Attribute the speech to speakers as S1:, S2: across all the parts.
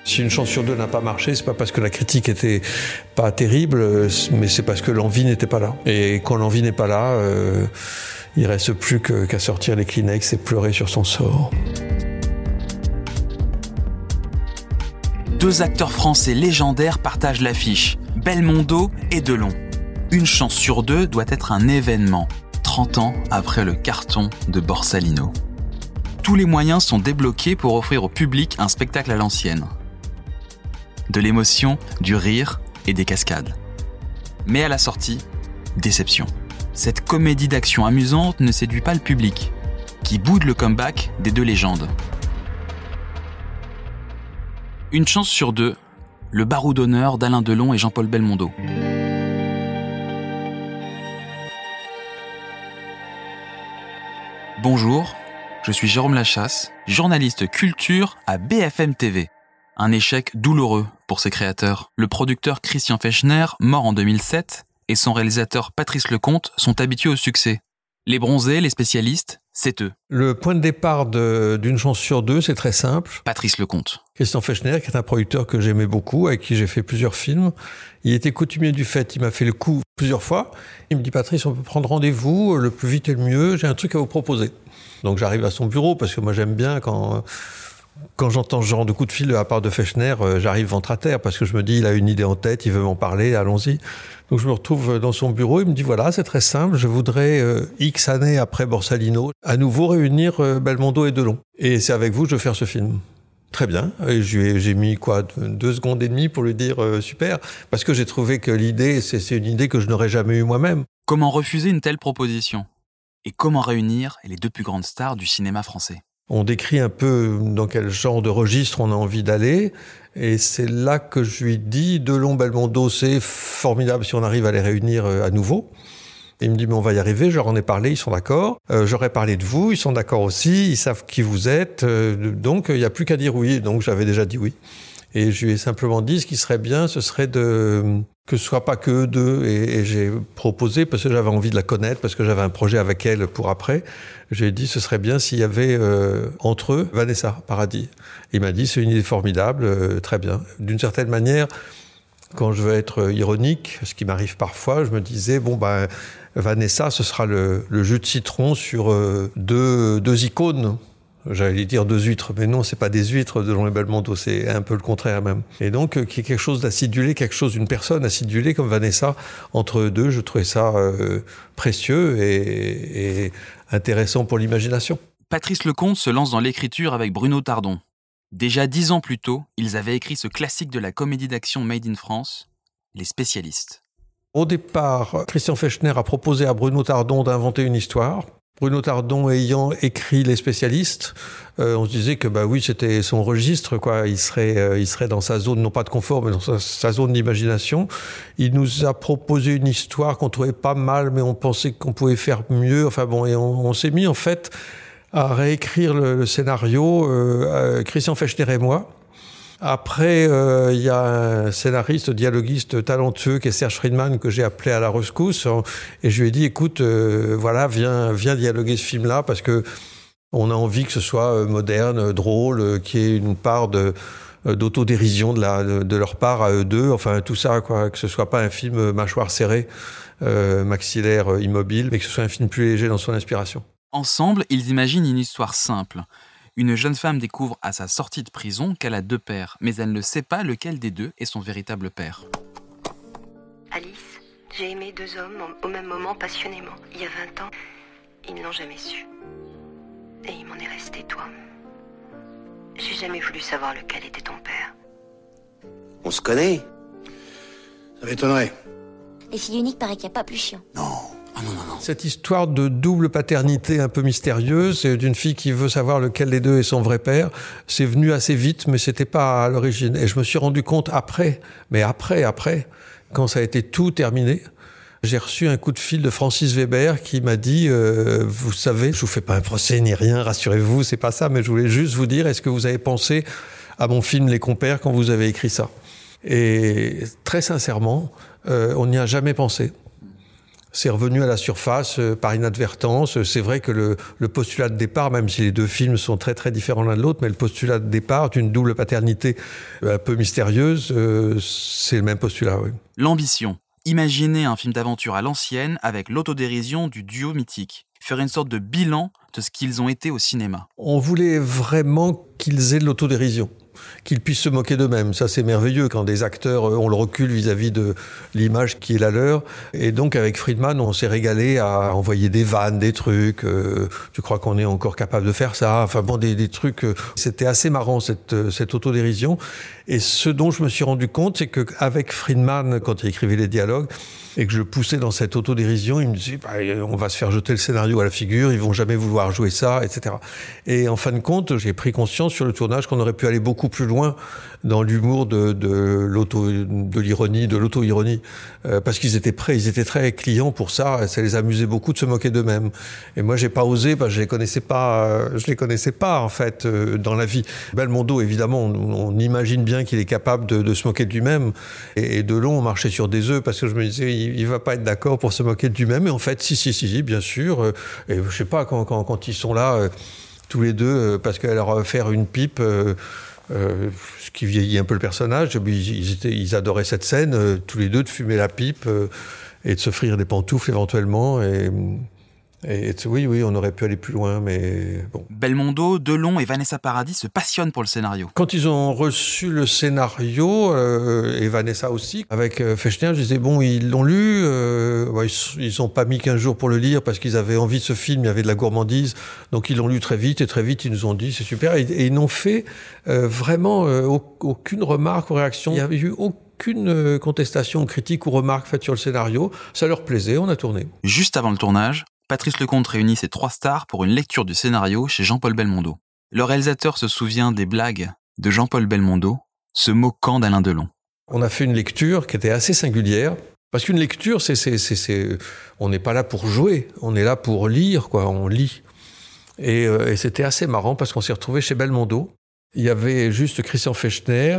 S1: Si une chance sur deux n'a pas marché, c'est pas parce que la critique était pas terrible, mais c'est parce que l'envie n'était pas là. Et quand l'envie n'est pas là, il reste plus qu'à sortir les Kleenex et pleurer sur son sort.
S2: Deux acteurs français légendaires partagent l'affiche, Belmondo et Delon. Une chance sur deux doit être un événement, 30 ans après le carton de Borsalino. Tous les moyens sont débloqués pour offrir au public un spectacle à l'ancienne. De l'émotion, du rire et des cascades. Mais à la sortie, déception. Cette comédie d'action amusante ne séduit pas le public, qui boude le comeback des deux légendes. Une chance sur deux, le barreau d'honneur d'Alain Delon et Jean-Paul Belmondo. Bonjour, je suis Jérôme Lachasse, journaliste culture à BFM TV. Un échec douloureux pour ses créateurs. Le producteur Christian Fechner, mort en 2007, et son réalisateur Patrice Lecomte sont habitués au succès. Les bronzés, les spécialistes, c'est eux.
S1: Le point de départ d'une chance sur deux, c'est très simple.
S2: Patrice Lecomte.
S1: Christian Fechner, qui est un producteur que j'aimais beaucoup, avec qui j'ai fait plusieurs films. Il était coutumier du fait, il m'a fait le coup plusieurs fois. Il me dit « Patrice, on peut prendre rendez-vous, le plus vite et le mieux, j'ai un truc à vous proposer ». Donc j'arrive à son bureau, parce que moi j'aime bien quand j'entends ce genre de coup de fil de la part de Fechner, j'arrive ventre à terre, parce que je me dis, il a une idée en tête, il veut m'en parler, allons-y. Donc je me retrouve dans son bureau, il me dit, voilà, c'est très simple, je voudrais, X années après Borsalino, à nouveau réunir Belmondo et Delon. Et c'est avec vous que je veux faire ce film. Très bien. Et j'ai mis 2 secondes et demie pour lui dire super, parce que j'ai trouvé que l'idée, c'est une idée que je n'aurais jamais eue moi-même.
S2: Comment refuser une telle proposition ? Et comment réunir les deux plus grandes stars du cinéma français ?
S1: On décrit un peu dans quel genre de registre on a envie d'aller. Et c'est là que je lui dis, Delon, Belmondo, c'est formidable si on arrive à les réunir à nouveau. Et il me dit, mais on va y arriver, je leur en ai parlé, ils sont d'accord. J'aurais parlé de vous, ils sont d'accord aussi, ils savent qui vous êtes. Donc, il n'y a plus qu'à dire oui. Donc, j'avais déjà dit oui. Et je lui ai simplement dit, ce qui serait bien, ce serait que ce soit pas que eux deux. Et j'ai proposé, parce que j'avais envie de la connaître, parce que j'avais un projet avec elle pour après. J'ai dit, ce serait bien s'il y avait entre eux Vanessa Paradis. Il m'a dit, c'est une idée formidable, très bien. D'une certaine manière, quand je veux être ironique, ce qui m'arrive parfois, je me disais, Vanessa, ce sera le jus de citron sur deux icônes. J'allais dire 2 huîtres, mais non, c'est pas des huîtres Delon et Belmondo, c'est un peu le contraire même. Et donc, qu'il y ait quelque chose d'acidulé, une personne acidulée comme Vanessa, entre eux deux, je trouvais ça précieux et intéressant pour l'imagination.
S2: Patrice Lecomte se lance dans l'écriture avec Bruno Tardon. Déjà 10 ans plus tôt, ils avaient écrit ce classique de la comédie d'action Made in France, Les Spécialistes.
S1: Au départ, Christian Fechner a proposé à Bruno Tardon d'inventer une histoire. Bruno Tardon ayant écrit Les Spécialistes, on se disait que oui, c'était son registre, quoi. Il serait dans sa zone, non pas de confort, mais dans sa zone d'imagination. Il nous a proposé une histoire qu'on trouvait pas mal, mais on pensait qu'on pouvait faire mieux. Et on s'est mis en fait à réécrire le scénario, Christian Fechner et moi. Après, il y a un scénariste, dialoguiste talentueux qui est Serge Friedman, que j'ai appelé à la rescousse. Et je lui ai dit, écoute, viens dialoguer ce film-là, parce que on a envie que ce soit moderne, drôle, qu'il y ait une part d'autodérision de leur part à eux deux. Enfin, tout ça, quoi, que ce soit pas un film mâchoire serrée, maxillaire immobile, mais que ce soit un film plus léger dans son inspiration.
S2: Ensemble, ils imaginent une histoire simple. Une jeune femme découvre à sa sortie de prison qu'elle a 2 pères, mais elle ne sait pas lequel des deux est son véritable père.
S3: Alice, j'ai aimé 2 hommes au même moment passionnément. Il y a 20 ans, ils ne l'ont jamais su. Et il m'en est resté toi. J'ai jamais voulu savoir lequel était ton père.
S4: On se connaît ? Ça m'étonnerait.
S5: Les filles uniques, paraît qu'il n'y a pas plus chiant.
S4: Non.
S1: Cette histoire de double paternité un peu mystérieuse, d'une fille qui veut savoir lequel des deux est son vrai père, c'est venu assez vite, mais c'était pas à l'origine. Et je me suis rendu compte après, quand ça a été tout terminé, j'ai reçu un coup de fil de Francis Weber qui m'a dit vous savez, je vous fais pas un procès ni rien, rassurez-vous, c'est pas ça, mais je voulais juste vous dire, est-ce que vous avez pensé à mon film Les Compères quand vous avez écrit ça ? Et très sincèrement, on n'y a jamais pensé. C'est revenu à la surface par inadvertance. C'est vrai que le postulat de départ, même si les deux films sont très très différents l'un de l'autre, mais le postulat de départ d'une double paternité un peu mystérieuse, c'est le même postulat. Oui.
S2: L'ambition. Imaginer un film d'aventure à l'ancienne avec l'autodérision du duo mythique. Faire une sorte de bilan de ce qu'ils ont été au cinéma.
S1: On voulait vraiment qu'ils aient de l'autodérision, qu'ils puissent se moquer d'eux-mêmes. Ça, c'est merveilleux quand des acteurs ont le recul vis-à-vis de l'image qui est la leur. Et donc, avec Friedman, on s'est régalé à envoyer des vannes, des trucs. Tu crois qu'on est encore capable de faire ça? Enfin bon, des trucs. C'était assez marrant, cette autodérision. Et ce dont je me suis rendu compte, c'est qu'avec Friedman, quand il écrivait les dialogues, et que je le poussais dans cette autodérision, il me disait on va se faire jeter le scénario à la figure, ils vont jamais vouloir jouer ça, etc. Et en fin de compte, j'ai pris conscience sur le tournage qu'on aurait pu aller beaucoup plus loin dans l'humour de l'ironie, de l'auto-ironie, parce qu'ils étaient prêts, ils étaient très clients pour ça, et ça les amusait beaucoup de se moquer d'eux-mêmes. Et moi, j'ai pas osé, parce que je les connaissais pas en fait dans la vie. Belmondo, évidemment, on imagine bien qu'il est capable de se moquer de lui-même. Et Delon, on marchait sur des œufs, parce que je me disais, il va pas être d'accord pour se moquer de lui-même. Et en fait, si, bien sûr. Et je sais pas, quand ils sont là, tous les deux, parce qu'elle leur a faire une pipe, ce qui vieillit un peu le personnage, ils adoraient cette scène, tous les deux, de fumer la pipe et de s'offrir des pantoufles éventuellement. Et oui, on aurait pu aller plus loin, mais bon.
S2: Belmondo, Delon et Vanessa Paradis se passionnent pour le scénario.
S1: Quand ils ont reçu le scénario, et Vanessa aussi, avec Fechner, je disais, bon, ils l'ont lu, ils n'ont pas mis 15 jours pour le lire parce qu'ils avaient envie de ce film, il y avait de la gourmandise, donc ils l'ont lu très vite, et très vite ils nous ont dit, c'est super, et ils n'ont fait vraiment aucune remarque ou réaction. Il n'y avait eu aucune contestation, critique ou remarque faite sur le scénario. Ça leur plaisait, on a tourné.
S2: Juste avant le tournage, Patrice Lecomte réunit ses 3 stars pour une lecture du scénario chez Jean-Paul Belmondo. Le réalisateur se souvient des blagues de Jean-Paul Belmondo, se moquant d'Alain Delon.
S1: On a fait une lecture qui était assez singulière, parce qu'une lecture, on n'est pas là pour jouer, on est là pour lire, quoi, on lit. Et c'était assez marrant, parce qu'on s'est retrouvés chez Belmondo. Il y avait juste Christian Fechner,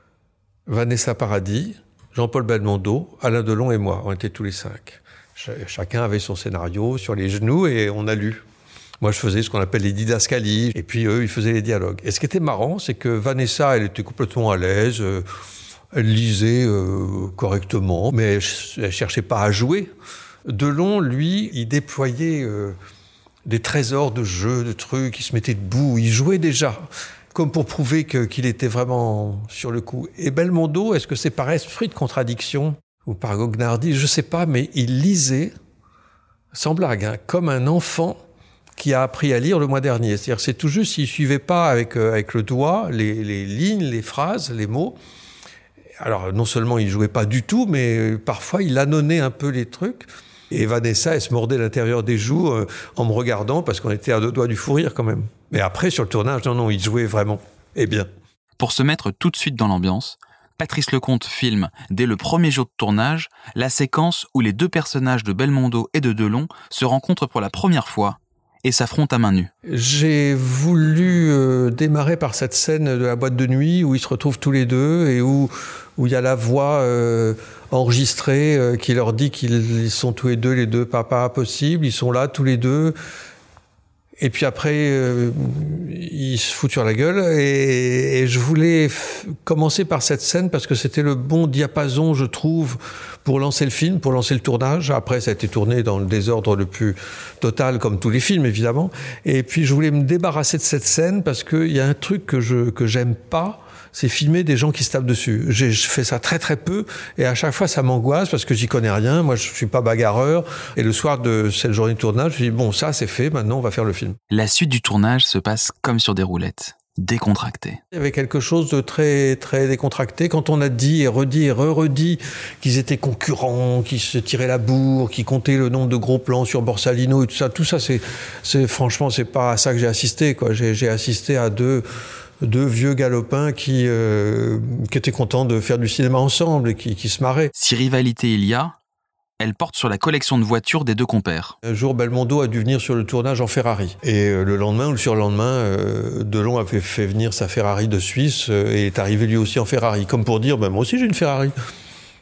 S1: Vanessa Paradis, Jean-Paul Belmondo, Alain Delon et moi. On était tous les 5. Chacun avait son scénario sur les genoux et on a lu. Moi, je faisais ce qu'on appelle les didascalies, et puis eux, ils faisaient les dialogues. Et ce qui était marrant, c'est que Vanessa, elle était complètement à l'aise, elle lisait correctement, mais elle cherchait pas à jouer. Delon, lui, il déployait des trésors de jeux, de trucs, il se mettait debout, il jouait déjà, comme pour prouver qu'il était vraiment sur le coup. Et Belmondo, est-ce que c'est par esprit de contradiction ou par goguenardise, je sais pas, mais il lisait, sans blague, comme un enfant qui a appris à lire le mois dernier. C'est-à-dire, c'est tout juste s'il suivait pas avec le doigt les lignes, les phrases, les mots. Alors, non seulement il jouait pas du tout, mais parfois il annonnait un peu les trucs. Et Vanessa, elle se mordait l'intérieur des joues en me regardant, parce qu'on était à 2 doigts du fou rire quand même. Mais après, sur le tournage, non, il jouait vraiment. Et bien.
S2: Pour se mettre tout de suite dans l'ambiance, Patrice Lecomte filme, dès le premier jour de tournage, la séquence où les 2 personnages de Belmondo et de Delon se rencontrent pour la première fois et s'affrontent à main nue.
S1: J'ai voulu démarrer par cette scène de la boîte de nuit où ils se retrouvent tous les deux et où il y a la voix enregistrée qui leur dit qu'ils sont tous les deux papas possibles, ils sont là tous les deux. Et puis après, ils se foutent sur la gueule. Et je voulais commencer par cette scène parce que c'était le bon diapason, je trouve, pour lancer le film, pour lancer le tournage. Après, ça a été tourné dans le désordre le plus total, comme tous les films, évidemment. Et puis, je voulais me débarrasser de cette scène parce qu'il y a un truc que j'aime pas, c'est filmer des gens qui se tapent dessus. Je fais ça très très peu et à chaque fois ça m'angoisse parce que j'y connais rien. Moi je suis pas bagarreur et le soir de cette journée de tournage, je dis bon ça c'est fait, maintenant on va faire le film.
S2: La suite du tournage se passe comme sur des roulettes, décontracté.
S1: Il y avait quelque chose de très très décontracté quand on a dit et redit et redit qu'ils étaient concurrents, qu'ils se tiraient la bourre, qu'ils comptaient le nombre de gros plans sur Borsalino et tout ça c'est franchement c'est pas à ça que j'ai assisté quoi. J'ai assisté à deux vieux galopins qui étaient contents de faire du cinéma ensemble et qui se marraient.
S2: Si rivalité il y a, elle porte sur la collection de voitures des 2 compères.
S1: Un jour, Belmondo a dû venir sur le tournage en Ferrari. Et le lendemain ou le surlendemain, Delon avait fait venir sa Ferrari de Suisse et est arrivé lui aussi en Ferrari. Comme pour dire, moi aussi j'ai une Ferrari.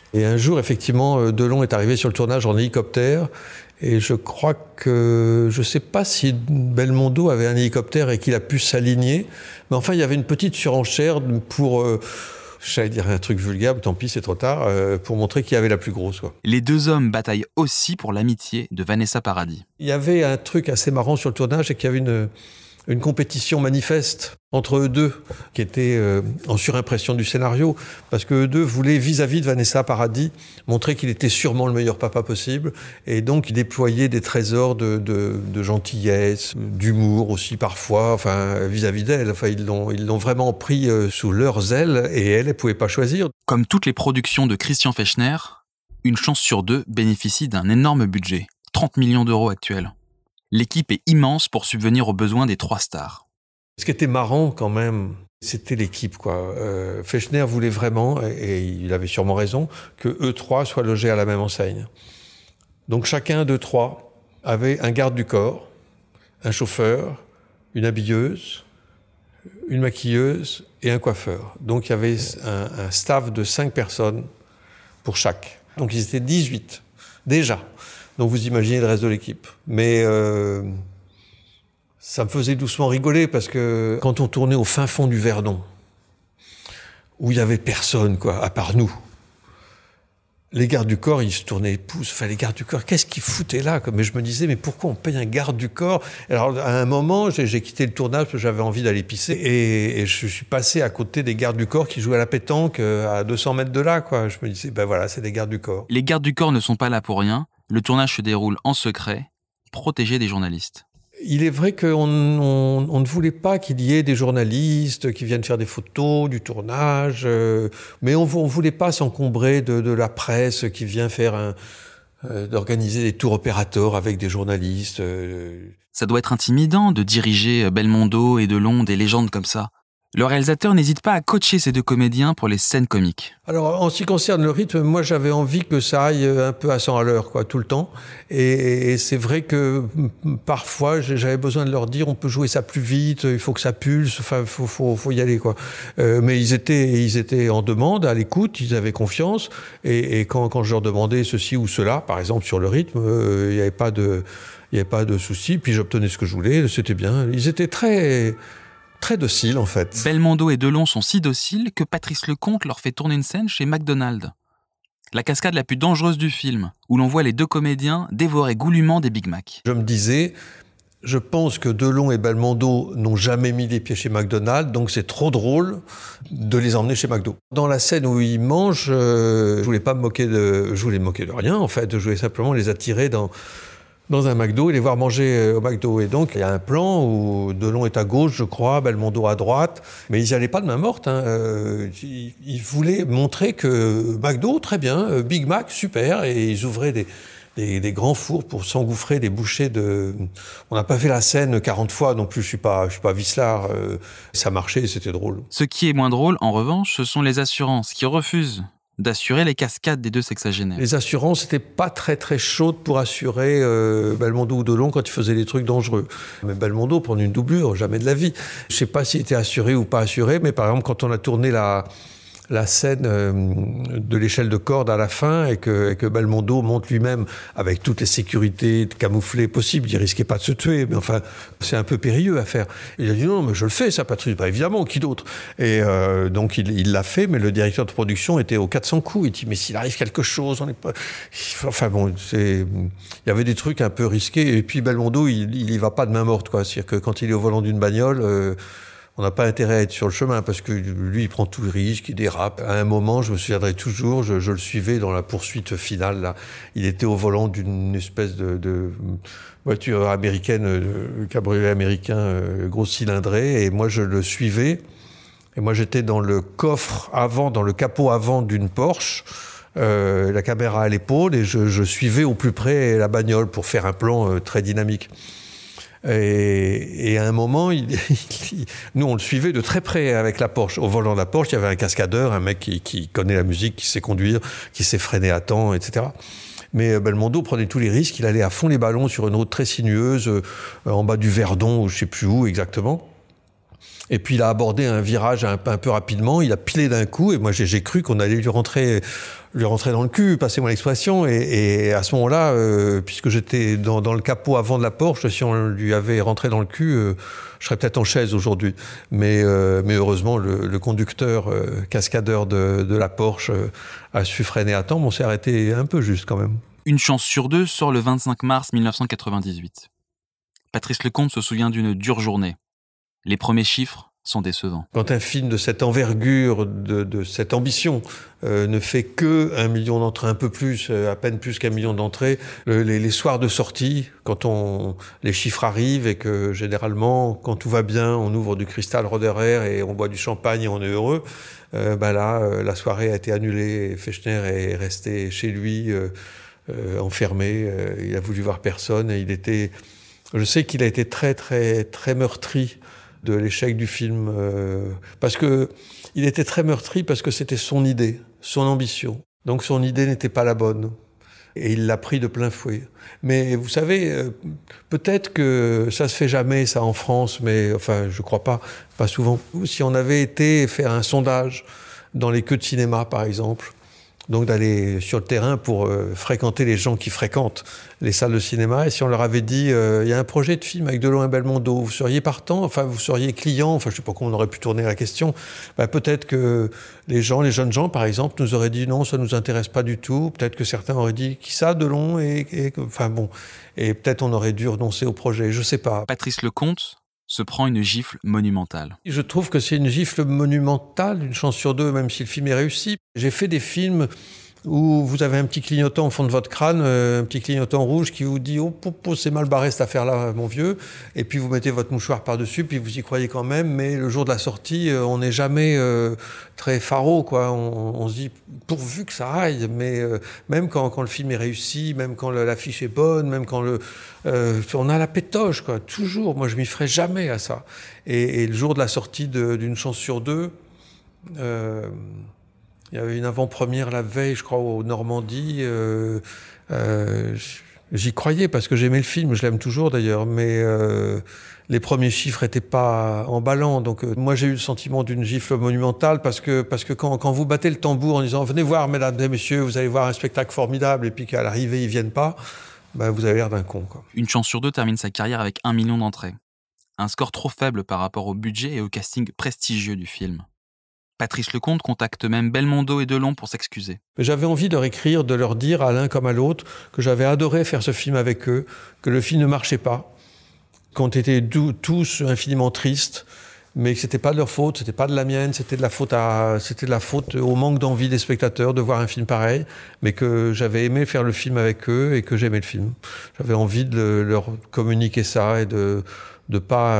S1: Et un jour, effectivement, Delon est arrivé sur le tournage en hélicoptère. Et je crois que, je ne sais pas si Belmondo avait un hélicoptère et qu'il a pu s'aligner. Mais enfin, il y avait une petite surenchère pour, j'allais dire un truc vulgaire, mais tant pis, c'est trop tard, pour montrer qui avait la plus grosse, quoi.
S2: Les deux hommes bataillent aussi pour l'amitié de Vanessa Paradis.
S1: Il y avait un truc assez marrant sur le tournage, c'est qu'il y avait une compétition manifeste entre eux deux, qui était en surimpression du scénario, parce que eux deux voulaient, vis-à-vis de Vanessa Paradis, montrer qu'il était sûrement le meilleur papa possible, et donc ils déployaient des trésors de gentillesse, d'humour aussi parfois, enfin vis-à-vis d'elle. Enfin, ils l'ont vraiment pris sous leurs ailes, et elle pouvait pas choisir.
S2: Comme toutes les productions de Christian Fechner, Une chance sur deux bénéficie d'un énorme budget, 30 millions d'euros actuels. L'équipe est immense pour subvenir aux besoins des 3 stars.
S1: Ce qui était marrant quand même, c'était l'équipe, quoi. Fechner voulait vraiment, et il avait sûrement raison, que eux 3 soient logés à la même enseigne. Donc chacun d'eux 3 avait un garde du corps, un chauffeur, une habilleuse, une maquilleuse et un coiffeur. Donc il y avait un staff de 5 personnes pour chaque. Donc ils étaient 18, déjà. Donc vous imaginez le reste de l'équipe. Mais ça me faisait doucement rigoler parce que quand on tournait au fin fond du Verdon, où il n'y avait personne, quoi, à part nous, les gardes du corps, ils se tournaient les pouces. Enfin, les gardes du corps, qu'est-ce qu'ils foutaient là, quoi. Mais je me disais, mais pourquoi on paye un garde du corps? Alors, à un moment, j'ai quitté le tournage parce que j'avais envie d'aller pisser. Et je suis passé à côté des gardes du corps qui jouaient à la pétanque à 200 mètres de là, quoi. Je me disais, ben voilà, c'est des gardes du corps.
S2: Les gardes du corps ne sont pas là pour rien. Le tournage se déroule en secret, protégé des journalistes.
S1: Il est vrai qu'on ne voulait pas qu'il y ait des journalistes qui viennent faire des photos du tournage, mais on ne voulait pas s'encombrer de la presse qui vient faire d'organiser des tours opérateurs avec des journalistes.
S2: Ça doit être intimidant de diriger Belmondo et Delon, des légendes comme ça. Le réalisateur n'hésite pas à coacher ces deux comédiens pour les scènes comiques.
S1: Alors, en ce qui concerne le rythme, moi, j'avais envie que ça aille un peu à 100 à l'heure, quoi, tout le temps. Et c'est vrai que parfois, j'avais besoin de leur dire, on peut jouer ça plus vite, il faut que ça pulse, enfin, faut y aller, quoi. Mais ils étaient en demande, à l'écoute, ils avaient confiance. Et quand je leur demandais ceci ou cela, par exemple, sur le rythme, il n'y avait pas de souci. Puis j'obtenais ce que je voulais, c'était bien. Ils étaient très docile, en fait.
S2: Belmondo et Delon sont si dociles que Patrice Lecomte leur fait tourner une scène chez McDonald's. La cascade la plus dangereuse du film, où l'on voit les deux comédiens dévorer goulûment des Big Mac.
S1: Je me disais, je pense que Delon et Belmondo n'ont jamais mis les pieds chez McDonald's, donc c'est trop drôle de les emmener chez McDo. Dans la scène où ils mangent, je voulais me moquer de rien, en fait. Je voulais simplement les attirer dans un McDo et les voir manger au McDo. Et donc, il y a un plan où Delon est à gauche, je crois, Belmondo à droite, mais ils n'y allaient pas de main morte. Ils voulaient montrer que McDo, très bien, Big Mac, super, et ils ouvraient des grands fours pour s'engouffrer des bouchées de... On n'a pas fait la scène 40 fois non plus, je suis pas vicelard. Ça marchait, c'était drôle.
S2: Ce qui est moins drôle, en revanche, ce sont les assurances qui refusent d'assurer les cascades des deux sexagénaires.
S1: Les assurances n'étaient pas très très chaudes pour assurer Belmondo ou Delon quand ils faisaient des trucs dangereux. Mais Belmondo prendre une doublure, jamais de la vie. Je ne sais pas s'il était assuré ou pas assuré, mais par exemple quand on a tourné la scène de l'échelle de corde à la fin et que Belmondo monte lui-même avec toutes les sécurités camouflées possibles, il risquait pas de se tuer, mais enfin c'est un peu périlleux à faire. Il a dit non mais je le fais ça Patrice, bah évidemment qui d'autre. Et donc il l'a fait, mais le directeur de production était aux 400 coups. Il dit mais s'il arrive quelque chose, on n'est pas. Enfin bon, il y avait des trucs un peu risqués et puis Belmondo il y va pas de main morte quoi, c'est-à-dire que quand il est au volant d'une bagnole. On n'a pas intérêt à être sur le chemin parce que lui, il prend tout le risque, il dérape. À un moment, je me souviendrai toujours, je le suivais dans la poursuite finale. Là. Il était au volant d'une espèce de voiture américaine, cabriolet américain, gros cylindré, et moi, je le suivais. Et moi, j'étais dans le coffre avant, dans le capot avant d'une Porsche, la caméra à l'épaule, et je suivais au plus près la bagnole pour faire un plan très dynamique. Et à un moment, nous, on le suivait de très près avec la Porsche. Au volant de la Porsche, il y avait un cascadeur, un mec qui connaît la musique, qui sait conduire, qui sait freiner à temps, etc. Mais Belmondo prenait tous les risques. Il allait à fond les ballons sur une route très sinueuse, en bas du Verdon, ou je ne sais plus où exactement. Et puis il a abordé un virage un peu rapidement, il a pilé d'un coup, et moi j'ai cru qu'on allait lui rentrer dans le cul, passez-moi l'expression, et à ce moment-là, puisque j'étais dans le capot avant de la Porsche, si on lui avait rentré dans le cul, je serais peut-être en chaise aujourd'hui. Mais heureusement, le conducteur cascadeur de la Porsche a su freiner à temps, mais on s'est arrêté un peu juste quand même.
S2: Une chance sur deux sort le 25 mars 1998. Patrice Lecomte se souvient d'une dure journée. Les premiers chiffres sont décevants.
S1: Quand un film de cette envergure, de cette ambition, ne fait que 1 million d'entrées, un peu plus, à peine plus qu'1 million d'entrées, les soirs de sortie, quand les chiffres arrivent et que généralement, quand tout va bien, on ouvre du cristal Roderer et on boit du champagne et on est heureux, là, la soirée a été annulée et Fechner est resté chez lui, enfermé. Il a voulu voir personne et je sais qu'il a été très, très, très meurtri de l'échec du film, parce que il était très meurtri parce que c'était son idée, son ambition. Donc son idée n'était pas la bonne. Et il l'a pris de plein fouet. Mais vous savez, peut-être que ça se fait jamais, ça, en France, mais enfin, je crois pas souvent. Si on avait été faire un sondage dans les queues de cinéma, par exemple, donc d'aller sur le terrain pour fréquenter les gens qui fréquentent les salles de cinéma, et si on leur avait dit il y a un projet de film avec Delon et Belmondo, vous seriez partant, enfin vous seriez client, enfin je sais pas comment on aurait pu tourner la question, peut-être que les jeunes gens par exemple, nous auraient dit non, ça nous intéresse pas du tout, peut-être que certains auraient dit qui ça, Delon, et peut-être on aurait dû renoncer au projet, je sais pas.
S2: Patrice Lecomte se prend une gifle monumentale.
S1: Je trouve que c'est une gifle monumentale, une chance sur deux, même si le film est réussi. J'ai fait des films où vous avez un petit clignotant au fond de votre crâne, un petit clignotant rouge qui vous dit « Oh, c'est mal barré cette affaire-là, mon vieux », et puis vous mettez votre mouchoir par-dessus, puis vous y croyez quand même, mais le jour de la sortie, on n'est jamais très faro, quoi. On se dit « pourvu que ça aille », mais même quand le film est réussi, même quand l'affiche est bonne, même quand on a la pétoche, quoi, toujours. Moi, je m'y ferai jamais à ça. Et le jour de la sortie d'une chance sur deux, il y avait une avant-première la veille, je crois, au Normandie. J'y croyais parce que j'aimais le film, je l'aime toujours d'ailleurs, mais les premiers chiffres n'étaient pas emballants. Donc moi j'ai eu le sentiment d'une gifle monumentale parce que quand vous battez le tambour en disant « Venez voir, mesdames et messieurs, vous allez voir un spectacle formidable » et puis qu'à l'arrivée ils viennent pas, vous avez l'air d'un con, quoi.
S2: Une chance sur deux termine sa carrière avec 1 million d'entrées. Un score trop faible par rapport au budget et au casting prestigieux du film. Patrice Lecomte contacte même Belmondo et Delon pour s'excuser.
S1: J'avais envie de leur écrire, de leur dire à l'un comme à l'autre que j'avais adoré faire ce film avec eux, que le film ne marchait pas, qu'on était tous infiniment tristes, mais que c'était pas de leur faute, c'était pas de la mienne, c'était de la faute au manque d'envie des spectateurs de voir un film pareil, mais que j'avais aimé faire le film avec eux et que j'aimais le film. J'avais envie de leur communiquer ça et de pas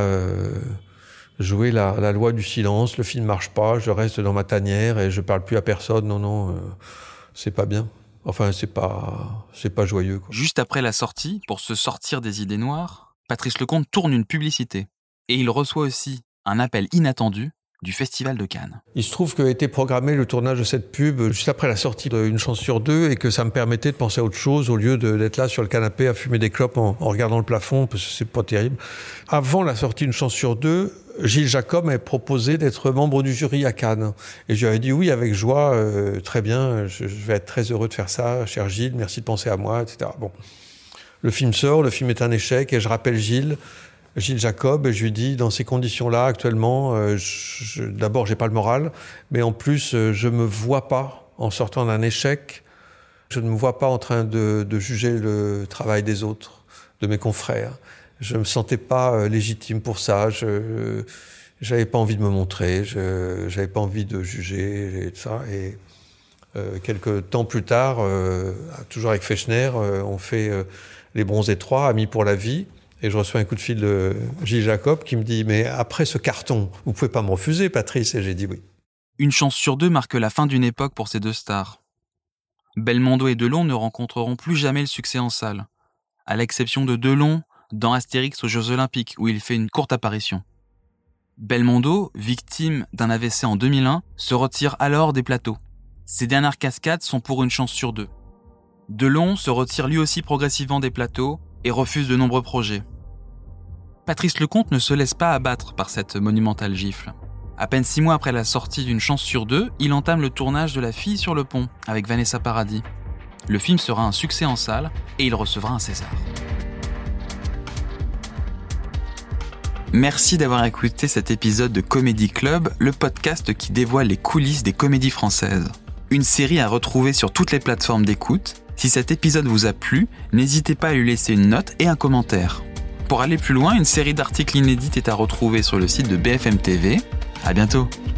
S1: jouer la loi du silence, le film marche pas, je reste dans ma tanière et je parle plus à personne. Non, c'est pas bien. Enfin, c'est pas joyeux, quoi.
S2: Juste après la sortie, pour se sortir des idées noires, Patrice Lecomte tourne une publicité. Et il reçoit aussi un appel inattendu du Festival de Cannes.
S1: Il se trouve qu'a été programmé le tournage de cette pub juste après la sortie d'Une chance sur deux et que ça me permettait de penser à autre chose au lieu d'être là sur le canapé à fumer des clopes en regardant le plafond, parce que c'est pas terrible. Avant la sortie d'Une chance sur deux, Gilles Jacob m'avait proposé d'être membre du jury à Cannes. Et je lui avais dit oui, avec joie, très bien, je vais être très heureux de faire ça, cher Gilles, merci de penser à moi, etc. Bon. Le film sort, le film est un échec et je rappelle Gilles Jacob, et je lui dis, dans ces conditions-là, actuellement, d'abord, j'ai pas le moral, mais en plus, je me vois pas, en sortant d'un échec, je ne me vois pas en train de juger le travail des autres, de mes confrères. Je me sentais pas légitime pour ça, j'avais pas envie de me montrer, j'avais pas envie de juger et tout ça. Et quelques temps plus tard, toujours avec Fechner, on fait Les Bronzés 3, Amis pour la vie. Et je reçois un coup de fil de Gilles Jacob qui me dit « Mais après ce carton, vous pouvez pas me refuser, Patrice ?» Et j'ai dit oui.
S2: Une chance sur deux marque la fin d'une époque pour ces deux stars. Belmondo et Delon ne rencontreront plus jamais le succès en salle, à l'exception de Delon dans Astérix aux Jeux Olympiques, où il fait une courte apparition. Belmondo, victime d'un AVC en 2001, se retire alors des plateaux. Ses dernières cascades sont pour Une chance sur deux. Delon se retire lui aussi progressivement des plateaux et refuse de nombreux projets. Patrice Lecomte ne se laisse pas abattre par cette monumentale gifle. À peine 6 mois après la sortie d'Une chance sur deux, il entame le tournage de La fille sur le pont avec Vanessa Paradis. Le film sera un succès en salle et il recevra un César. Merci d'avoir écouté cet épisode de Comedy Club, le podcast qui dévoile les coulisses des comédies françaises. Une série à retrouver sur toutes les plateformes d'écoute. Si cet épisode vous a plu, n'hésitez pas à lui laisser une note et un commentaire. Pour aller plus loin, une série d'articles inédits est à retrouver sur le site de BFM TV. À bientôt.